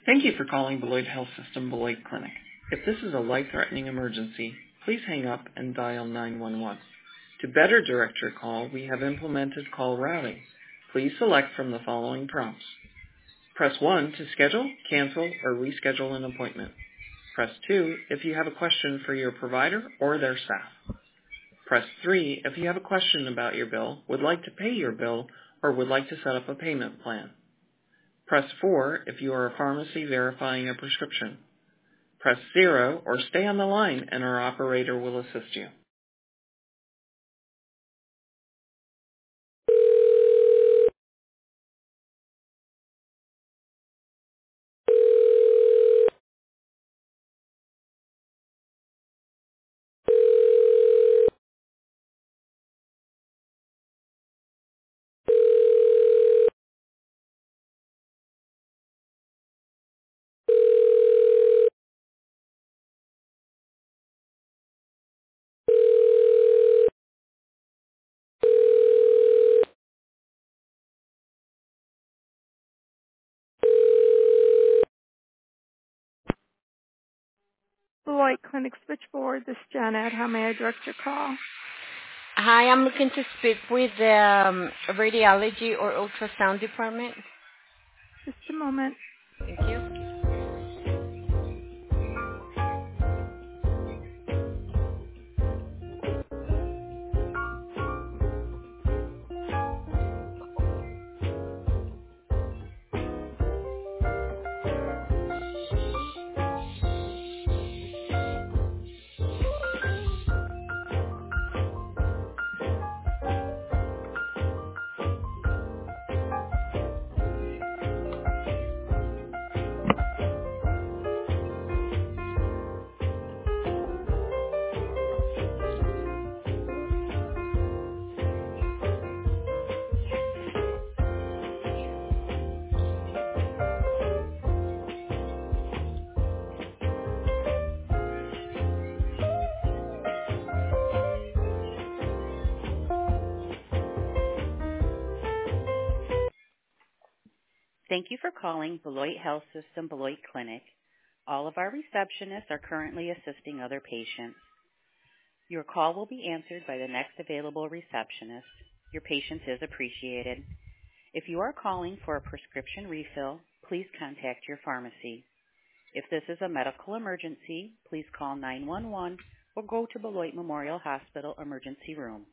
Thank you for calling Beloit Health System Beloit Clinic. If this is a life-threatening emergency, please hang up and dial 911. To better direct your call, we have implemented call routing. Please select from the following prompts. Press 1 to schedule, cancel, or reschedule an appointment. Press 2 if you have a question for your provider or their staff. Press 3 if you have a question about your bill, would like to pay your bill, or would like to set up a payment plan. Press 4 if you are a pharmacy verifying a prescription. Press 0 or stay on the line and our operator will assist you. Beloit Clinic switchboard. This is Janet. How may I direct your call? Hi, I'm looking to speak with the radiology or ultrasound department. Just a moment. Thank you. Thank you for calling Beloit Health System Beloit Clinic. All of our receptionists are currently assisting other patients. Your call will be answered by the next available receptionist. Your patience is appreciated. If you are calling for a prescription refill, please contact your pharmacy. If this is a medical emergency, please call 911 or go to Beloit Memorial Hospital emergency room.